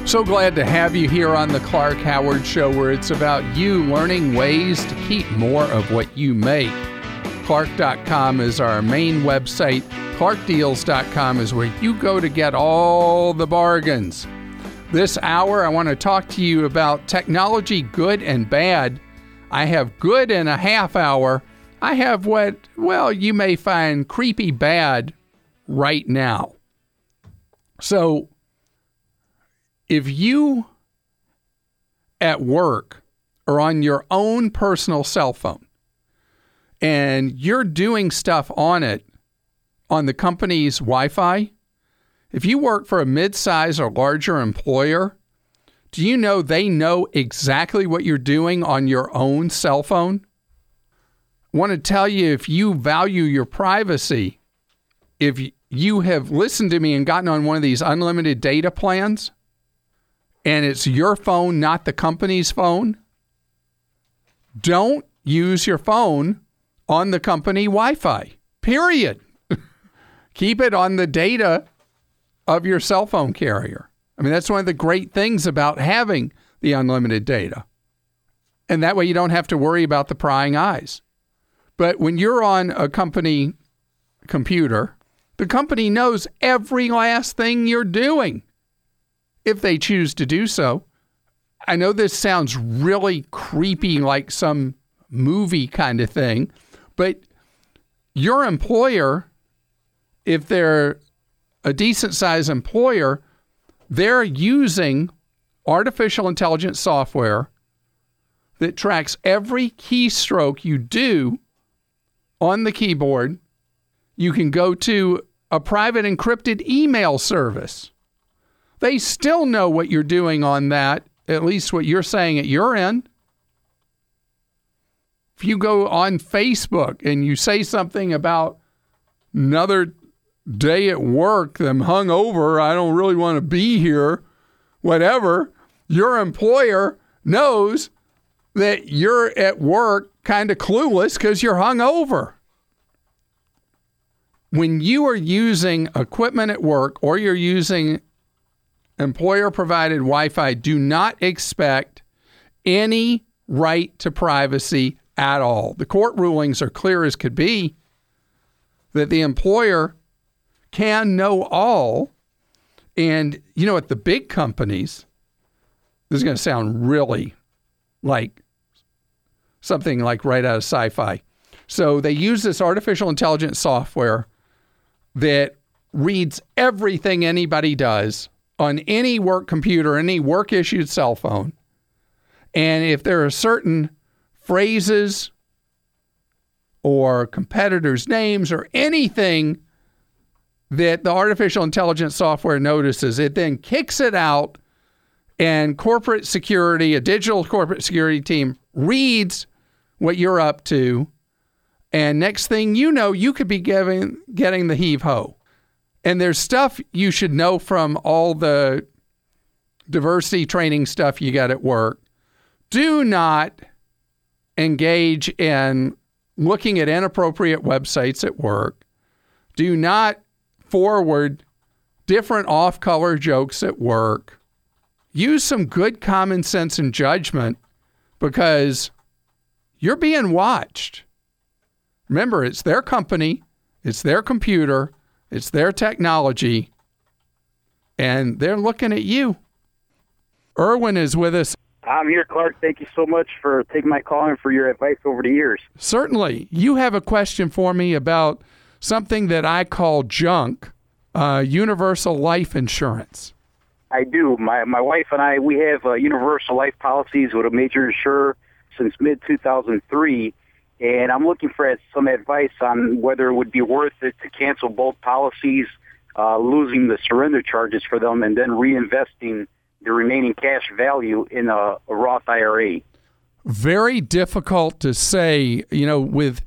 So glad to have you here on the Clark Howard Show, where it's about you learning ways to keep more of what you make. Clark.com is our main website. ClarkDeals.com is where you go to get all the bargains. This hour, I want to talk to you about technology, good and bad. I have good in a half hour. I have what, well, you may find creepy bad right now. So, if you at work are on your own personal cell phone and you're doing stuff on it on the company's Wi-Fi, if you work for a mid-size or larger employer, do you know they know exactly what you're doing on your own cell phone? I want to tell you, if you value your privacy, if you have listened to me and gotten on one of these unlimited data plans, and it's your phone, not the company's phone, don't use your phone on the company Wi-Fi, period. Keep it on the data of your cell phone carrier. I mean, that's one of the great things about having the unlimited data. And that way you don't have to worry about the prying eyes. But when you're on a company computer, the company knows every last thing you're doing, if they choose to do so. I know this sounds really creepy, like some movie kind of thing, but your employer, if they're a decent-sized employer, they're using artificial intelligence software that tracks every keystroke you do on the keyboard. You can go to a private encrypted email service. They still know what you're doing on that, at least what you're saying at your end. If you go on Facebook and you say something about another day at work, I'm hungover, I don't really want to be here, whatever, your employer knows that you're at work kind of clueless because you're hungover. When you are using equipment at work or you're using employer-provided Wi-Fi, do not expect any right to privacy at all. The court rulings are clear as could be that the employer can know all. And, you know, at the big companies, this is going to sound really like something like right out of sci-fi. So they use this artificial intelligence software that reads everything anybody does on any work computer, any work-issued cell phone. And if there are certain phrases or competitors' names or anything that the artificial intelligence software notices, it then kicks it out, and corporate security, a digital corporate security team, reads what you're up to, and next thing you know, you could be getting the heave-ho. And there's stuff you should know from all the diversity training stuff you got at work. Do not engage in looking at inappropriate websites at work. Do not forward different off-color jokes at work. Use some good common sense and judgment, because you're being watched. Remember, it's their company, it's their computer, it's their technology, and they're looking at you. Erwin is with us. I'm here, Clark. Thank you so much for taking my call and for your advice over the years. Certainly. You have a question for me about something that I call junk, universal life insurance. I do. My wife and I, we have universal life policies with a major insurer since mid-2003, and I'm looking for some advice on whether it would be worth it to cancel both policies, losing the surrender charges for them, and then reinvesting the remaining cash value in a Roth IRA. Very difficult to say, you know, with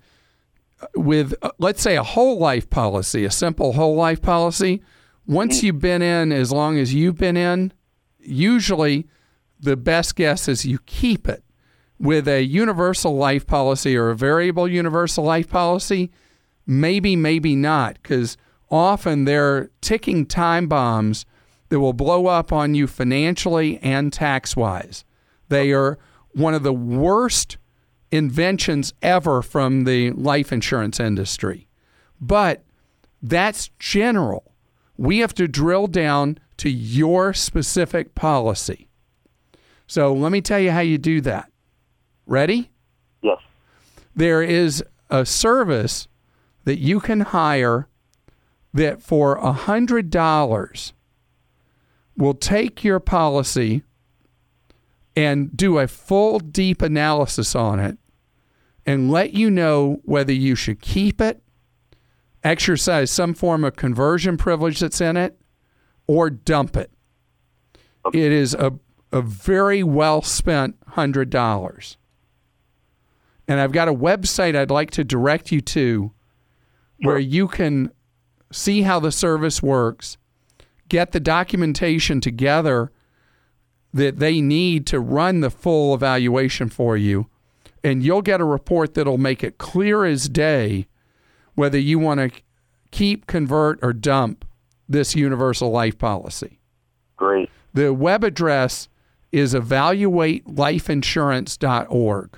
let's say a whole life policy, a simple whole life policy. Once you've been in as long as you've been in, usually the best guess is you keep it. With a universal life policy or a variable universal life policy, maybe not, because often they're ticking time bombs that will blow up on you financially and tax-wise. They are one of the worst inventions ever from the life insurance industry. But that's general. We have to drill down to your specific policy. So let me tell you how you do that. Ready? Yes. There is a service that you can hire that for $100 will take your policy and do a full deep analysis on it and let you know whether you should keep it, exercise some form of conversion privilege that's in it, or dump it. It is a very well spent $100. And I've got a website I'd like to direct you to where you can see how the service works, get the documentation together that they need to run the full evaluation for you, and you'll get a report that'll make it clear as day whether you want to keep, convert, or dump this universal life policy. Great. The web address is evaluatelifeinsurance.org.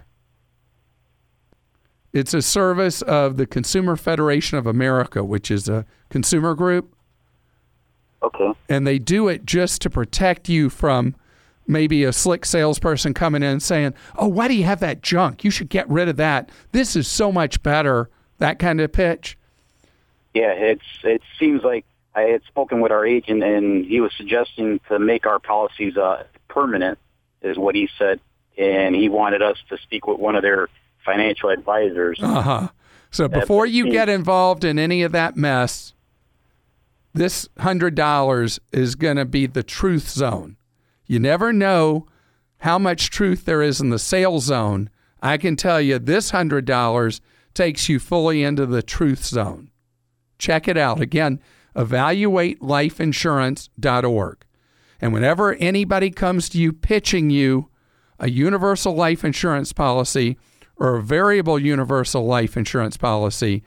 It's a service of the Consumer Federation of America, which is a consumer group. Okay. And they do it just to protect you from maybe a slick salesperson coming in and saying, oh, why do you have that junk? You should get rid of that. This is so much better. That kind of pitch. Yeah, it seems like I had spoken with our agent, and he was suggesting to make our policies permanent, is what he said. And he wanted us to speak with one of their financial advisors. Uh-huh. So before you get involved in any of that mess, this $100 is going to be the truth zone. You never know how much truth there is in the sales zone. I can tell you this $100 takes you fully into the truth zone. Check it out. Again, evaluatelifeinsurance.org. And whenever anybody comes to you pitching you a universal life insurance policy or a variable universal life insurance policy,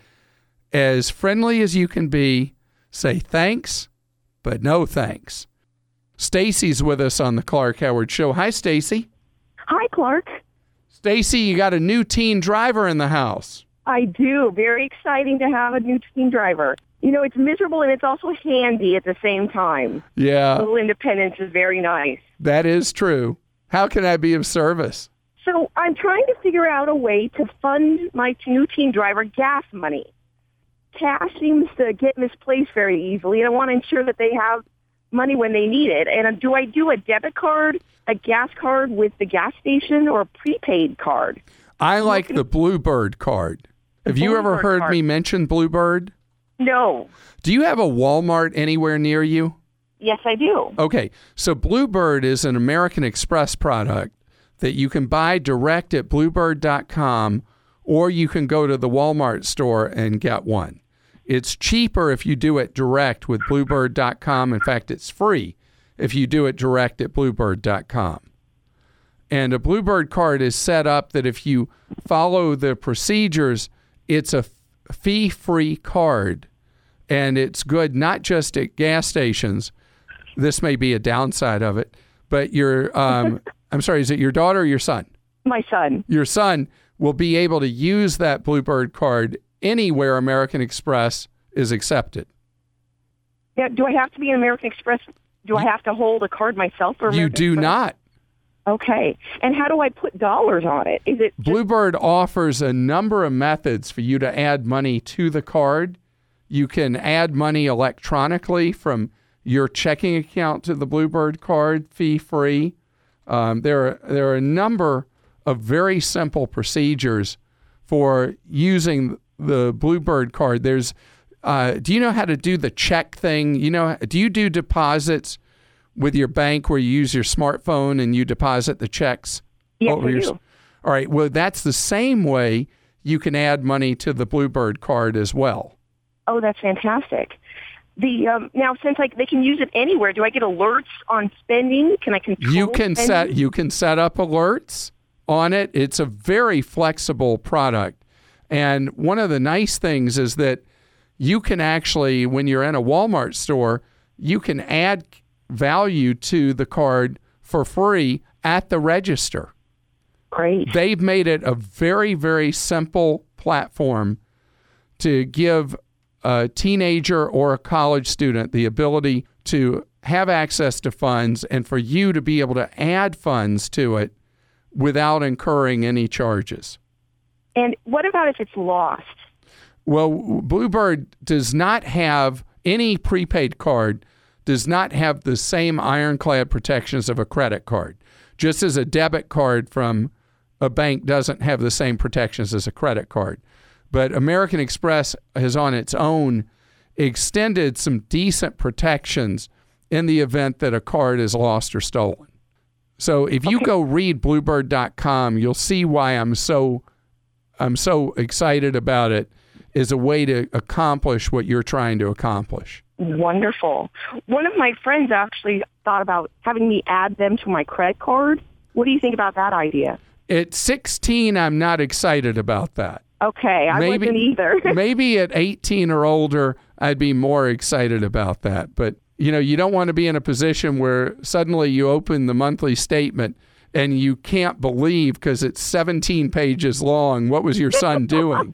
as friendly as you can be, say thanks, but no thanks. Stacy's with us on the Clark Howard Show. Hi, Stacy. Hi, Clark. Stacy, you got a new teen driver in the house. I do. Very exciting to have a new teen driver. You know, it's miserable and it's also handy at the same time. Yeah. A little independence is very nice. That is true. How can I be of service? So I'm trying to figure out a way to fund my new teen driver gas money. Cash seems to get misplaced very easily, and I want to ensure that they have money when they need it. And do I do a debit card, a gas card with the gas station, or a prepaid card? I like the Bluebird card. Have you ever heard me mention Bluebird? No. Do you have a Walmart anywhere near you? Yes, I do. Okay, so Bluebird is an American Express product that you can buy direct at bluebird.com, or you can go to the Walmart store and get one. It's cheaper if you do it direct with bluebird.com. In fact, it's free if you do it direct at bluebird.com. And a Bluebird card is set up that if you follow the procedures, it's a fee-free card. And it's good not just at gas stations. This may be a downside of it, but I'm sorry, is it your daughter or your son? My son. Your son will be able to use that Bluebird card anywhere American Express is accepted. Yeah, do I have to be an American Express? Do I have to hold a card myself? For you do Express? not. Okay. And how do I put dollars on it? Is it Bluebird offers a number of methods for you to add money to the card. You can add money electronically from your checking account to the Bluebird card, fee-free. There are a number of very simple procedures for using the Bluebird card. There's, do you know how to do the check thing? Do you do deposits with your bank where you use your smartphone and you deposit the checks? Yes, I do. All right. Well, that's the same way you can add money to the Bluebird card as well. Oh, that's fantastic. Now, since they can use it anywhere, do I get alerts on spending? Can I control You can spending? set up alerts on it. It's a very flexible product. And one of the nice things is that you can actually, when you're in a Walmart store, you can add value to the card for free at the register. Great. They've made it a very, very simple platform to give a teenager or a college student the ability to have access to funds and for you to be able to add funds to it without incurring any charges. And what about if it's lost? Well, Bluebird does not have any prepaid card, does not have the same ironclad protections of a credit card, just as a debit card from a bank doesn't have the same protections as a credit card. But American Express has on its own extended some decent protections in the event that a card is lost or stolen. So if you go read Bluebird.com, you'll see why I'm so excited about it as a way to accomplish what you're trying to accomplish. Wonderful. One of my friends actually thought about having me add them to my credit card. What do you think about that idea? At 16, I'm not excited about that. Okay, I wasn't either. Maybe at 18 or older, I'd be more excited about that. But, you don't want to be in a position where suddenly you open the monthly statement and you can't believe because it's 17 pages long. What was your son doing?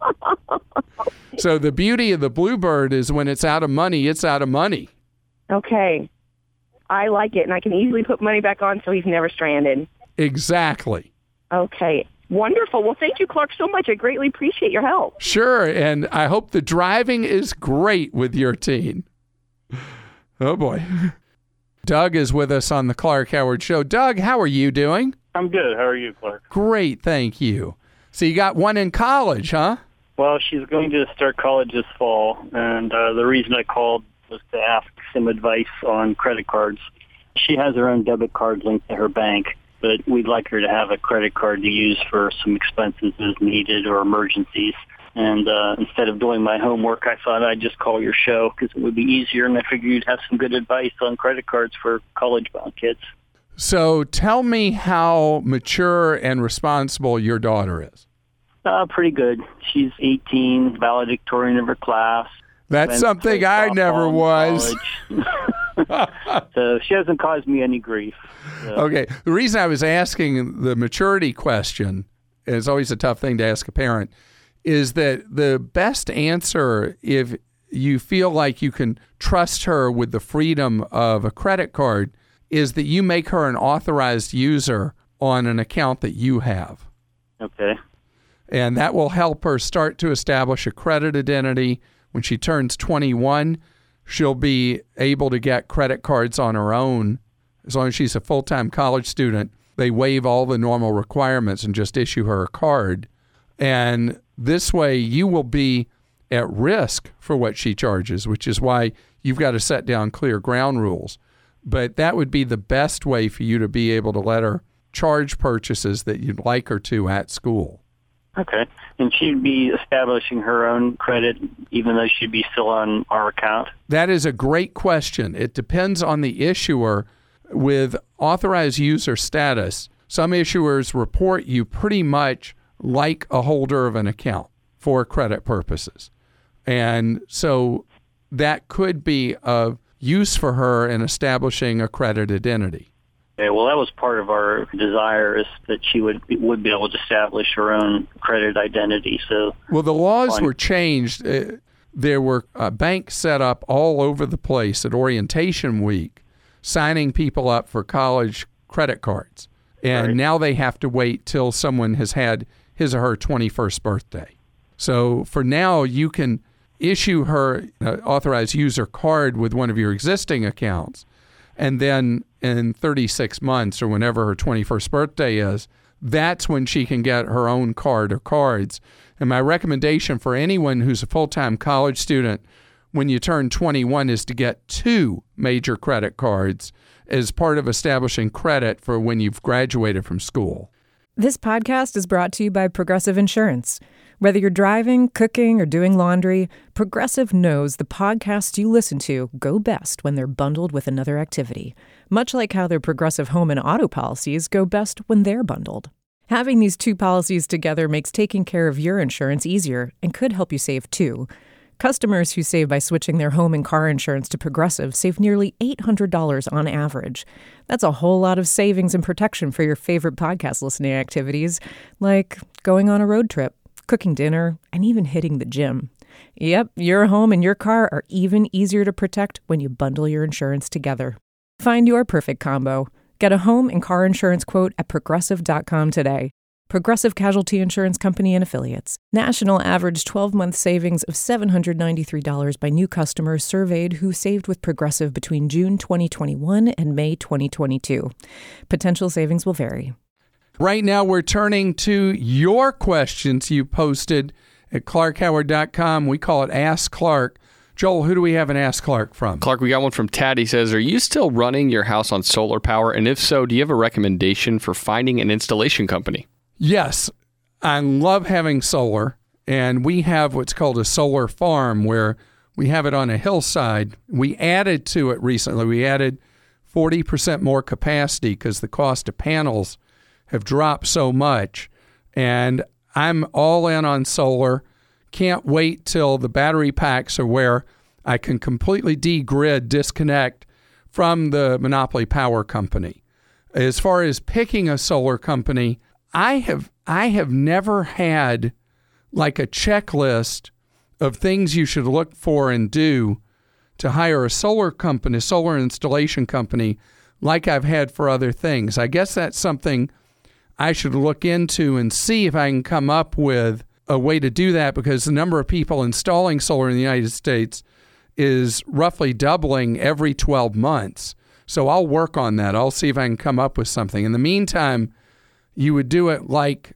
So the beauty of the Bluebird is when it's out of money, it's out of money. Okay. I like it, and I can easily put money back on so he's never stranded. Exactly. Okay. Wonderful. Well, thank you, Clark, so much. I greatly appreciate your help. Sure, and I hope the driving is great with your teen. Oh, boy. Doug is with us on the Clark Howard Show. Doug, how are you doing? I'm good. How are you, Clark? Great, thank you. So you got one in college, huh? Well, she's going to start college this fall, and the reason I called was to ask some advice on credit cards. She has her own debit card linked to her bank, but we'd like her to have a credit card to use for some expenses as needed or emergencies. And instead of doing my homework, I thought I'd just call your show because it would be easier, and I figured you'd have some good advice on credit cards for college-bound kids. So tell me how mature and responsible your daughter is. Pretty good. She's 18, valedictorian of her class. That's something I never was. So she hasn't caused me any grief. So. Okay. The reason I was asking the maturity question, and it's always a tough thing to ask a parent, is that the best answer, if you feel like you can trust her with the freedom of a credit card, is that you make her an authorized user on an account that you have. Okay. And that will help her start to establish a credit identity. When she turns 21, she'll be able to get credit cards on her own. As long as she's a full-time college student, they waive all the normal requirements and just issue her a card. And this way, you will be at risk for what she charges, which is why you've got to set down clear ground rules. But that would be the best way for you to be able to let her charge purchases that you'd like her to at school. Okay. And she'd be establishing her own credit even though she'd be still on our account? That is a great question. It depends on the issuer. With authorized user status, some issuers report you pretty much like a holder of an account for credit purposes. And so that could be of use for her in establishing a credit identity. Okay, well, that was part of our desire, is that she would be able to establish her own credit identity. So, well, the laws were changed. There were banks set up all over the place at orientation week, signing people up for college credit cards. And now they have to wait till someone has had his or her 21st birthday. So for now, you can issue her an authorized user card with one of your existing accounts. And then in 36 months or whenever her 21st birthday is, that's when she can get her own card or cards. And my recommendation for anyone who's a full-time college student when you turn 21 is to get 2 major credit cards as part of establishing credit for when you've graduated from school. This podcast is brought to you by Progressive Insurance. Whether you're driving, cooking, or doing laundry, Progressive knows the podcasts you listen to go best when they're bundled with another activity, much like how their Progressive home and auto policies go best when they're bundled. Having these 2 policies together makes taking care of your insurance easier and could help you save too. Customers who save by switching their home and car insurance to Progressive save nearly $800 on average. That's a whole lot of savings and protection for your favorite podcast listening activities, like going on a road trip, cooking dinner, and even hitting the gym. Yep, your home and your car are even easier to protect when you bundle your insurance together. Find your perfect combo. Get a home and car insurance quote at Progressive.com today. Progressive Casualty Insurance Company and Affiliates. National average 12-month savings of $793 by new customers surveyed who saved with Progressive between June 2021 and May 2022. Potential savings will vary. Right now, we're turning to your questions you posted at ClarkHoward.com. We call it Ask Clark. Joel, who do we have an Ask Clark from? Clark, we got one from Tad. He says, are you still running your house on solar power? And if so, do you have a recommendation for finding an installation company? Yes, I love having solar, and we have what's called a solar farm where we have it on a hillside. We added to it recently. We added 40% more capacity because the cost of panels have dropped so much, and I'm all in on solar. Can't wait till the battery packs are where I can completely disconnect from the monopoly power company. As far as picking a solar company, I have never had like a checklist of things you should look for and do to hire a solar company, solar installation company, like I've had for other things. I guess that's something I should look into and see if I can come up with a way to do that, because the number of people installing solar in the United States is roughly doubling every 12 months. So I'll work on that. I'll see if I can come up with something. In the meantime, you would do it like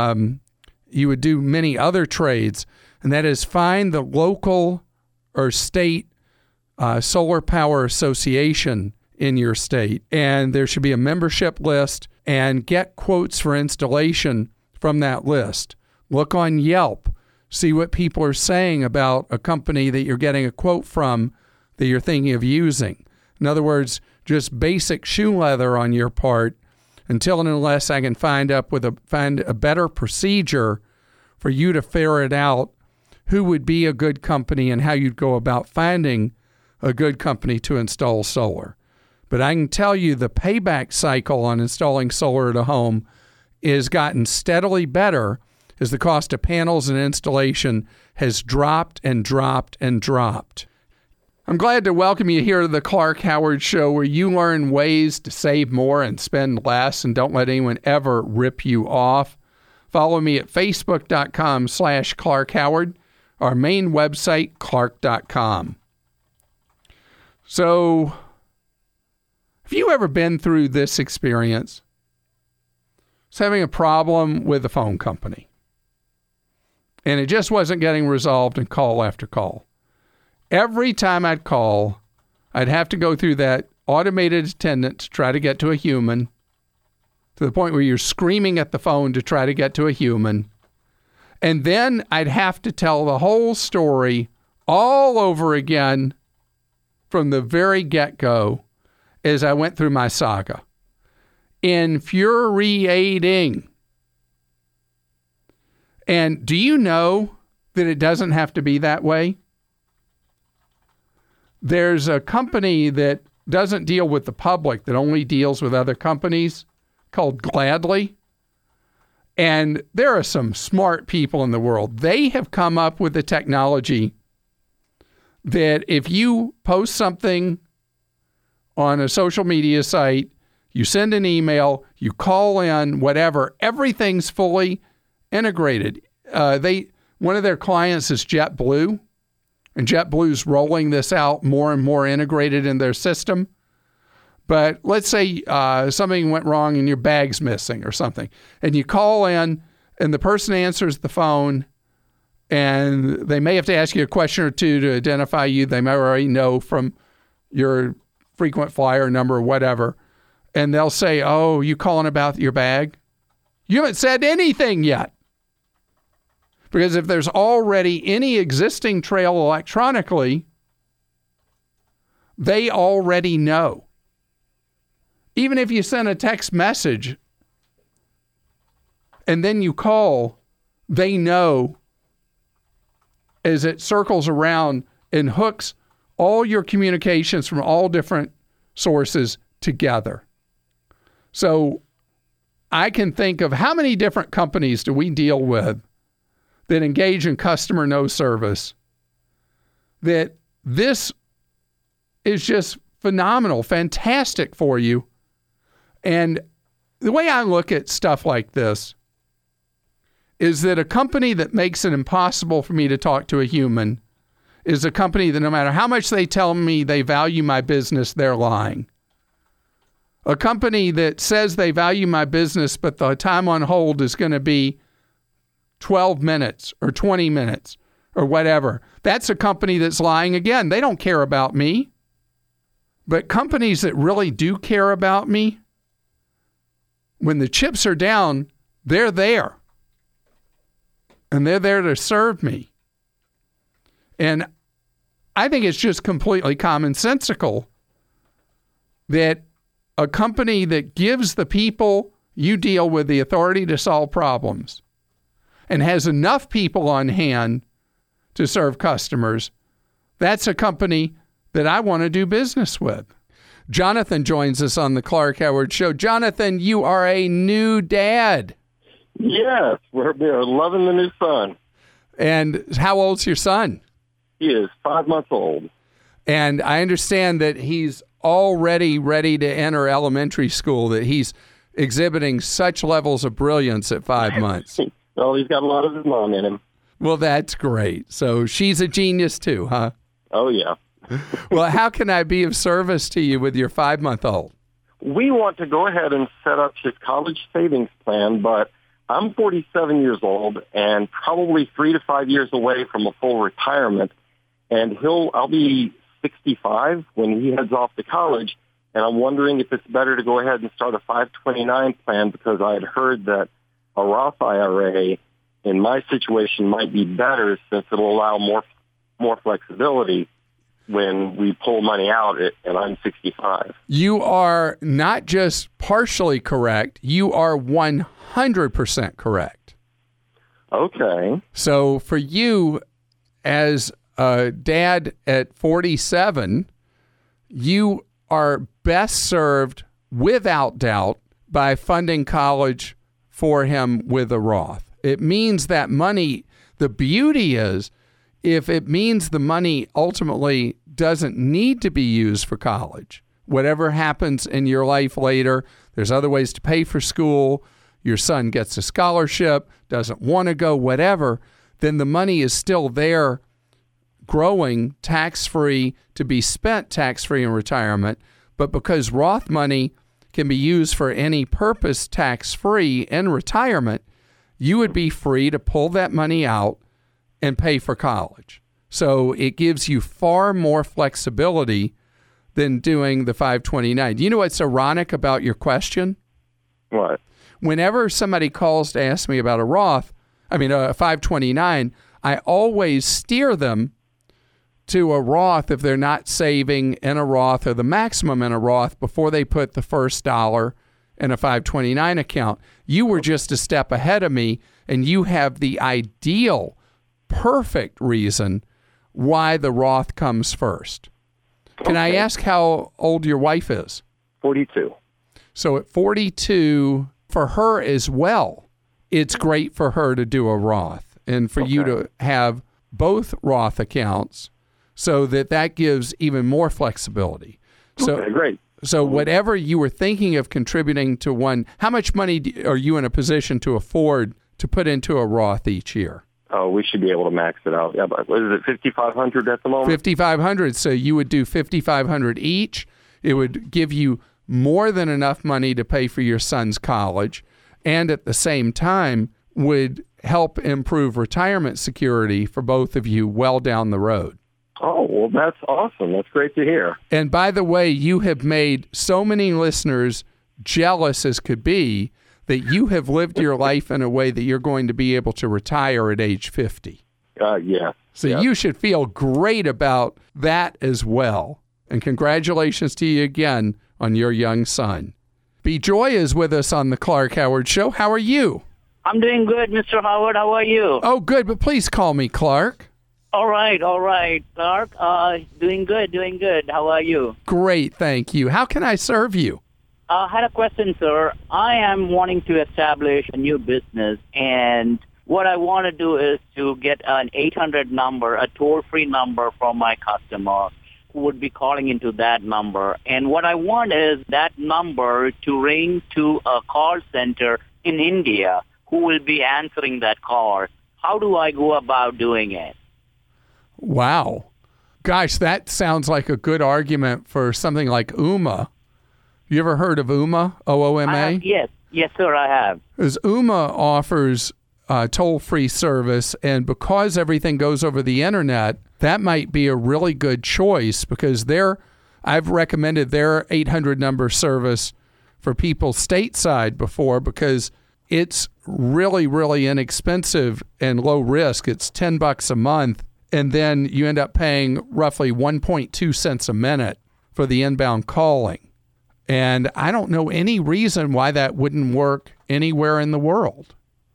you would do many other trades, and that is find the local or state solar power association in your state, and there should be a membership list, and get quotes for installation from that list. Look on Yelp, see what people are saying about a company that you're getting a quote from that you're thinking of using. In other words, just basic shoe leather on your part, until and unless I can find a better procedure for you to ferret out who would be a good company and how you'd go about finding a good company to install solar. But I can tell you the payback cycle on installing solar at a home has gotten steadily better as the cost of panels and installation has dropped and dropped and dropped. I'm glad to welcome you here to the Clark Howard Show, where you learn ways to save more and spend less, and don't let anyone ever rip you off. Follow me at facebook.com/Clark Howard, our main website, clark.com. So, have you ever been through this experience? It's having a problem with the phone company, and it just wasn't getting resolved in call after call. Every time I'd call, I'd have to go through that automated attendant to try to get to a human, to the point where you're screaming at the phone to try to get to a human. And then I'd have to tell the whole story all over again from the very get-go as I went through my saga. Infuriating. And do you know that it doesn't have to be that way? There's a company that doesn't deal with the public, that only deals with other companies, called Gladly. And there are some smart people in the world. They have come up with the technology that if you post something on a social media site, you send an email, you call in, whatever, everything's fully integrated. One of their clients is JetBlue. And JetBlue's rolling this out more and more integrated in their system. But let's say something went wrong and your bag's missing or something. And you call in and the person answers the phone, and they may have to ask you a question or two to identify you. They may already know from your frequent flyer number or whatever. And they'll say, oh, you calling about your bag? You haven't said anything yet. Because if there's already any existing trail electronically, they already know. Even if you send a text message and then you call, they know as it circles around and hooks all your communications from all different sources together. So I can think of how many different companies do we deal with that engage in customer no service, that this is just phenomenal, fantastic for you. And the way I look at stuff like this is that a company that makes it impossible for me to talk to a human is a company that no matter how much they tell me they value my business, they're lying. A company that says they value my business, but the time on hold is going to be 12 minutes or 20 minutes or whatever, that's a company that's lying again. They don't care about me. But companies that really do care about me, when the chips are down, they're there. And they're there to serve me. And I think it's just completely commonsensical that a company that gives the people you deal with the authority to solve problems and has enough people on hand to serve customers, that's a company that I want to do business with. Jonathan joins us on the Clark Howard Show. Jonathan, you are a new dad. Yes, we're loving the new son. And how old's your son? He is 5 months old. And I understand that he's already ready to enter elementary school, that he's exhibiting such levels of brilliance at 5 months. Well, he's got a lot of his mom in him. Well, that's great. So she's a genius too, huh? Oh, yeah. Well, how can I be of service to you with your 5-month-old? We want to go ahead and set up his college savings plan, but I'm 47 years old and probably 3 to 5 years away from a full retirement. And I'll be 65 when he heads off to college. And I'm wondering if it's better to go ahead and start a 529 plan, because I had heard that a Roth IRA in my situation might be better since it'll allow more flexibility when we pull money out and I'm 65. You are not just partially correct, you are 100% correct. Okay. So for you, as a dad at 47, you are best served, without doubt, by funding college for him with a Roth. It means that money, the beauty is, if it means the money ultimately doesn't need to be used for college, whatever happens in your life later, there's other ways to pay for school, your son gets a scholarship, doesn't want to go, whatever, then the money is still there growing tax-free to be spent tax-free in retirement. But because Roth money can be used for any purpose tax-free in retirement, you would be free to pull that money out and pay for college. So it gives you far more flexibility than doing the 529. Do you know what's ironic about your question? What? Whenever somebody calls to ask me about a 529, I always steer them to a Roth if they're not saving in a Roth or the maximum in a Roth before they put the first dollar in a 529 account. You were just a step ahead of me, and you have the ideal, perfect reason why the Roth comes first. Can I ask how old your wife is? 42. So at 42, for her as well, it's great for her to do a Roth and for you to have both Roth accounts so that gives even more flexibility. So, okay, great. So whatever you were thinking of contributing to one, how much money are you in a position to afford to put into a Roth each year? Oh, we should be able to max it out. Yeah, but what is it, $5,500 at the moment? $5,500. So you would do $5,500 each. It would give you more than enough money to pay for your son's college, and at the same time would help improve retirement security for both of you well down the road. Oh, well, that's awesome. That's great to hear. And by the way, you have made so many listeners jealous as could be that you have lived your life in a way that you're going to be able to retire at age 50. Yeah. So you should feel great about that as well. And congratulations to you again on your young son. B. Joy is with us on the Clark Howard Show. How are you? I'm doing good, Mr. Howard. How are you? Oh, good. But please call me Clark. All right, Clark. Doing good. How are you? Great, thank you. How can I serve you? I had a question, sir. I am wanting to establish a new business, and what I want to do is to get an 800 number, a toll-free number from my customer who would be calling into that number. And what I want is that number to ring to a call center in India who will be answering that call. How do I go about doing it? Wow. Gosh, that sounds like a good argument for something like Ooma. You ever heard of Ooma? OOMA? Yes, sir, I have. Because Ooma offers toll-free service, and because everything goes over the internet, that might be a really good choice because I've recommended their 800 number service for people stateside before because it's really, really inexpensive and low risk. It's $10 a month, and then you end up paying roughly 1.2 cents a minute for the inbound calling. And I don't know any reason why that wouldn't work anywhere in the world.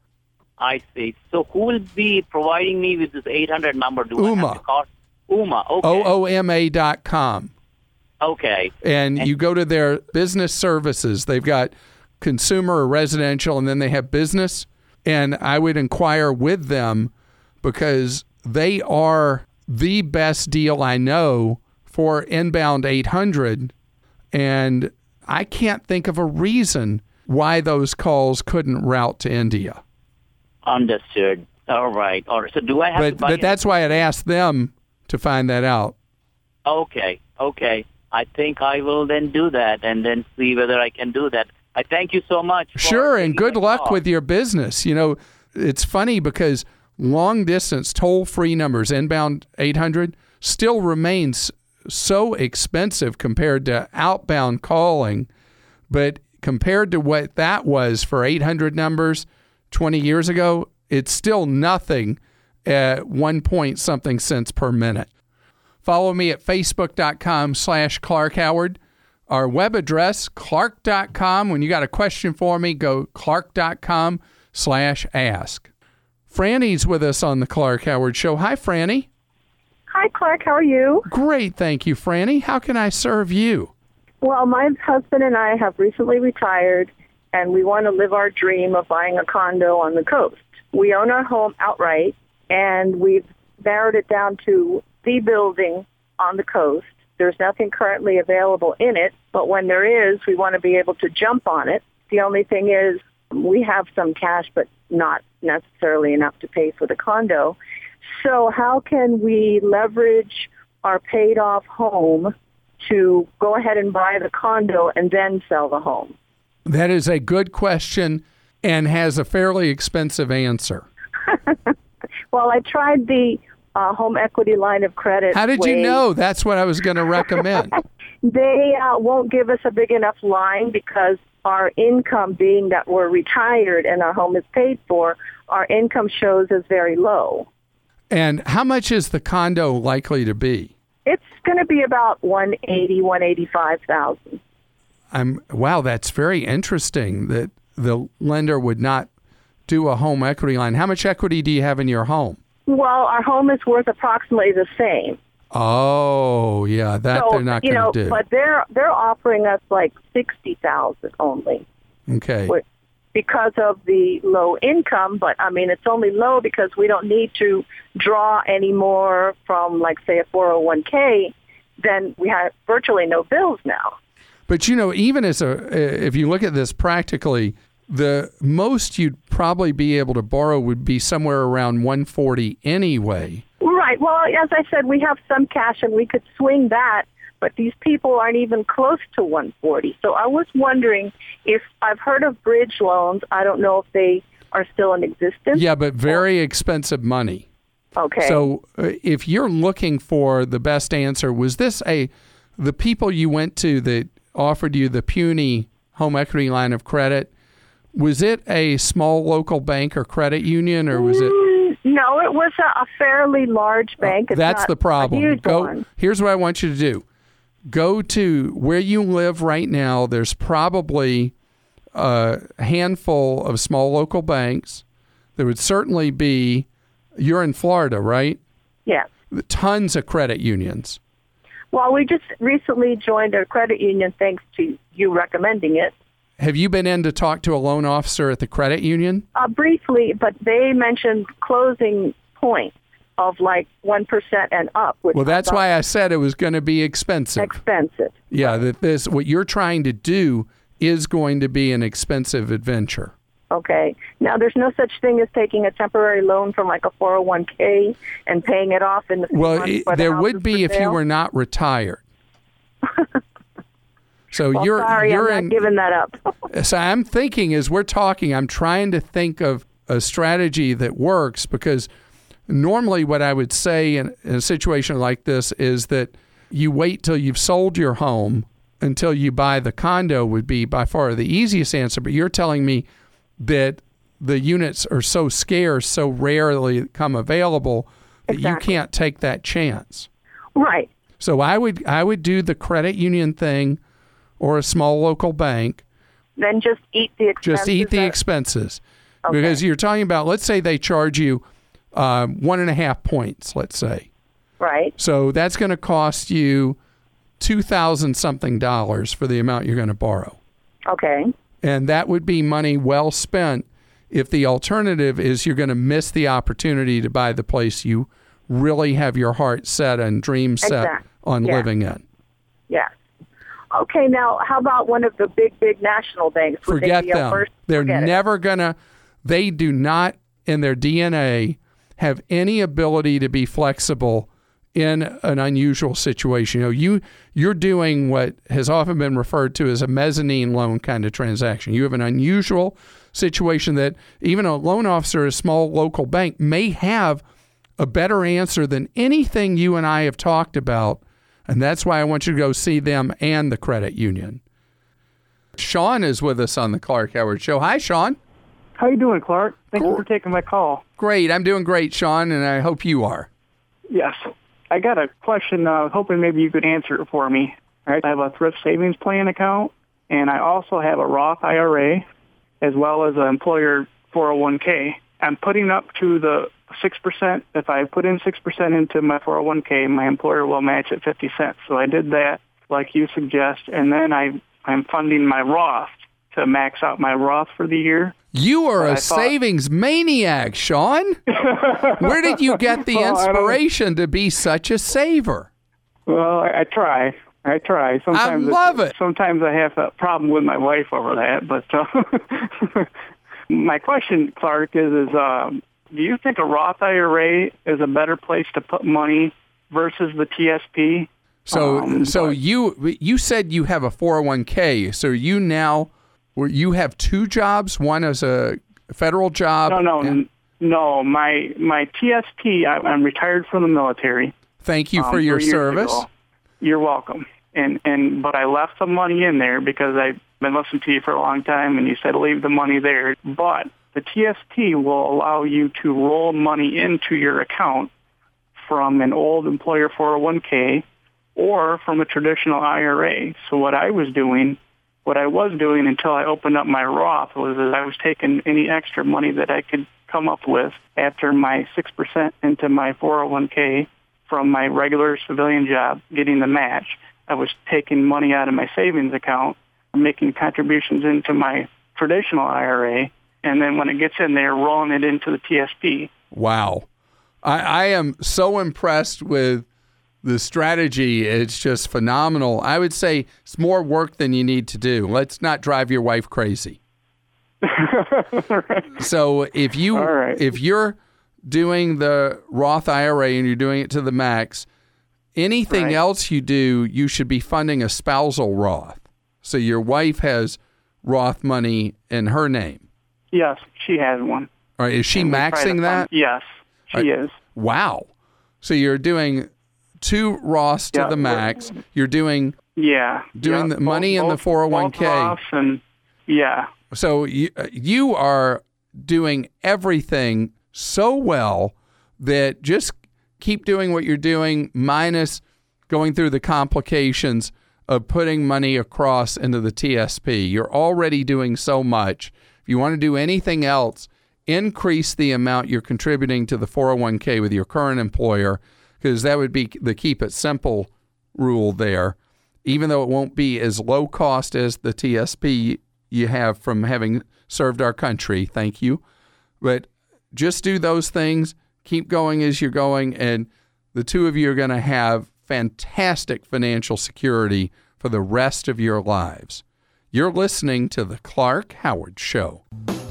I see. So who will be providing me with this 800 number? Ooma. I have to call? Ooma, okay. OOMA.com. Okay. And you go to their business services. They've got consumer or residential, and then they have business. And I would inquire with them because they are the best deal I know for inbound 800. And I can't think of a reason why those calls couldn't route to India. Understood. All right. So do I have to buy But that's why I'd ask them to find that out. Okay. I think I will then do that and then see whether I can do that. I thank you so much. Sure, and good luck with your business. You know, it's funny because long-distance toll-free numbers, inbound 800, still remains so expensive compared to outbound calling. But compared to what that was for 800 numbers 20 years ago, it's still nothing at 1 point something cents per minute. Follow me at facebook.com/Clark Howard. Our web address, clark.com. When you got a question for me, go clark.com/ask. Franny's with us on the Clark Howard Show. Hi, Franny. Hi, Clark. How are you? Great, thank you, Franny. How can I serve you? Well, my husband and I have recently retired, and we want to live our dream of buying a condo on the coast. We own our home outright, and we've narrowed it down to the building on the coast. There's nothing currently available in it, but when there is, we want to be able to jump on it. The only thing is we have some cash, but not necessarily enough to pay for the condo. So how can we leverage our paid-off home to go ahead and buy the condo and then sell the home? That is a good question and has a fairly expensive answer. Well, I tried the home equity line of credit. How did you know? That's what I was going to recommend. They won't give us a big enough line because our income, being that we're retired and our home is paid for, our income shows as very low. And how much is the condo likely to be? It's going to be about $185,000. Wow, that's very interesting that the lender would not do a home equity line. How much equity do you have in your home? Well, our home is worth approximately the same. Oh, yeah, that they're not going to do. But they're offering us like $60,000 only. Okay. Because of the low income, but I mean it's only low because we don't need to draw any more from, like, say, a 401k. Then we have virtually no bills now. But you know, even if you look at this practically, the most you'd probably be able to borrow would be somewhere around $140 anyway. Right. Well, as I said, we have some cash and we could swing that, but these people aren't even close to $140. So I was wondering if I've heard of bridge loans. I don't know if they are still in existence. Yeah, but very expensive money. Okay. So if you're looking for the best answer, was this the people you went to that offered you the puny home equity line of credit, was it a small local bank or credit union, or was it? No, it was a fairly large bank. It's that's not the problem. A huge one. Here's what I want you to do. Go to where you live right now. There's probably a handful of small local banks. There would certainly be, you're in Florida, right? Yes. Tons of credit unions. Well, we just recently joined a credit union thanks to you recommending it. Have you been in to talk to a loan officer at the credit union? Briefly, but they mentioned closing points of like 1% and up. Well, that's why I said it was going to be expensive. Yeah, that what you're trying to do is going to be an expensive adventure. Okay. Now, there's no such thing as taking a temporary loan from like a 401k and paying it off in the months. Well, there would be if you were not retired. So well, you're not giving that up. So I'm thinking as we're talking, I'm trying to think of a strategy that works, because normally what I would say in a situation like this is that you wait till you've sold your home until you buy the condo would be by far the easiest answer. But you're telling me that the units are so scarce, so rarely come available that you can't take that chance. Right. So I would do the credit union thing or a small local bank. Then just eat the expenses. Just eat the expenses. Okay. Because you're talking about, let's say they charge you 1.5 points, let's say. Right. So that's going to cost you $2,000 something for the amount you're going to borrow. Okay. And that would be money well spent if the alternative is you're going to miss the opportunity to buy the place you really have your heart set and dream set on living in. Yes. Okay, now how about one of the big national banks? Forget them. They're never going to, they do not in their DNA have any ability to be flexible in an unusual situation. You're doing what has often been referred to as a mezzanine loan kind of transaction. You have an unusual situation that even a loan officer at a small local bank may have a better answer than anything you and I have talked about, and that's why I want you to go see them and the credit union. Sean is with us on the Clark Howard Show. Hi, Sean. How you doing, Clark? Thank you for taking my call. Great. I'm doing great, Sean, and I hope you are. Yes. I got a question, hoping maybe you could answer it for me. All right. I have a thrift savings plan account, and I also have a Roth IRA, as well as an employer 401k. I'm putting up to the 6%. If I put in 6% into my 401k, my employer will match at 50 cents. So I did that, like you suggest, and then I'm funding my Roth to max out my Roth for the year. You are a savings maniac, Sean. Where did you get the inspiration to be such a saver? Well, I try. Sometimes I love it. Sometimes I have a problem with my wife over that. But my question, Clark, is do you think a Roth IRA is a better place to put money versus the TSP? So you said you have a 401k. So you have two jobs. One is a federal job. No. My TSP. I'm retired from the military. Thank you for your service. You're welcome. But I left some money in there because I've been listening to you for a long time, and you said leave the money there. But the TSP will allow you to roll money into your account from an old employer 401k or from a traditional IRA. So what I was doing until I opened up my Roth was that I was taking any extra money that I could come up with after my 6% into my 401k from my regular civilian job, getting the match. I was taking money out of my savings account, making contributions into my traditional IRA, and then when it gets in there, rolling it into the TSP. Wow. I am so impressed with the strategy. It's just phenomenal. I would say it's more work than you need to do. Let's not drive your wife crazy. So if you're doing the Roth IRA and you're doing it to the max, anything else you do, you should be funding a spousal Roth. So your wife has Roth money in her name. Yes, she has one. All right, is she maxing that? Yes, she is. Wow. So you're doing two Roths to the max. You're doing the money in the 401k. So you are doing everything so well that just keep doing what you're doing, minus going through the complications of putting money across into the TSP. You're already doing so much. If you want to do anything else, increase the amount you're contributing to the 401k with your current employer, because that would be the keep it simple rule there, even though it won't be as low cost as the TSP you have from having served our country. Thank you. But just do those things. Keep going as you're going, and the two of you are going to have fantastic financial security for the rest of your lives. You're listening to The Clark Howard Show.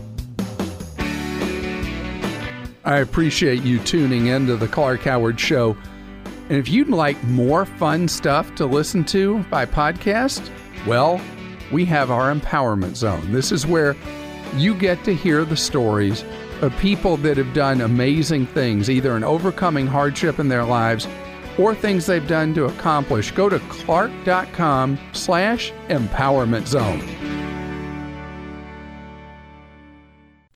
I appreciate you tuning into The Clark Howard Show. And if you'd like more fun stuff to listen to by podcast, well, we have our Empowerment Zone. This is where you get to hear the stories of people that have done amazing things, either in overcoming hardship in their lives or things they've done to accomplish. Go to clark.com/empowerment zone.